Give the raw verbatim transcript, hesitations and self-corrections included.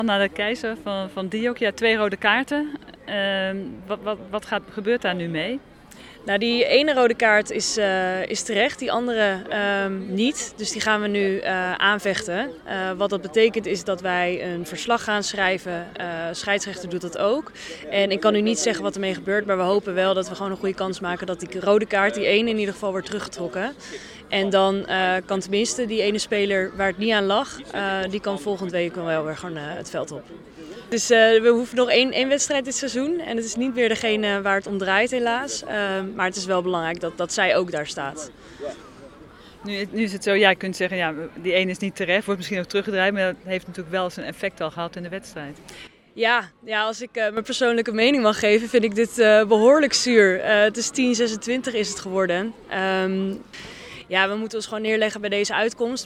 Anna de Keizer van, van D I O C, ja, twee rode kaarten. Uh, wat wat, wat gaat, gebeurt daar nu mee? Nou, die ene rode kaart is, uh, is terecht, die andere um, niet. Dus die gaan we nu uh, aanvechten. Uh, wat dat betekent is dat wij een verslag gaan schrijven. Uh, scheidsrechter doet dat ook. En ik kan u niet zeggen wat ermee gebeurt, maar we hopen wel dat we gewoon een goede kans maken dat die rode kaart, die ene in ieder geval, wordt teruggetrokken. En dan uh, kan tenminste die ene speler waar het niet aan lag, uh, die kan volgende week wel weer gewoon uh, het veld op. Dus uh, we hoeven nog één, één wedstrijd dit seizoen en het is niet meer degene waar het om draait helaas. Uh, maar het is wel belangrijk dat, dat zij ook daar staat. Nu, nu is het zo, ja, je kunt zeggen, ja, die ene is niet terecht, wordt misschien ook teruggedraaid, maar dat heeft natuurlijk wel zijn effect al gehad in de wedstrijd. Ja, ja, als ik uh, mijn persoonlijke mening mag geven, vind ik dit uh, behoorlijk zuur. Uh, het is tien zesentwintig is het geworden. Um, Ja, we moeten ons gewoon neerleggen bij deze uitkomst.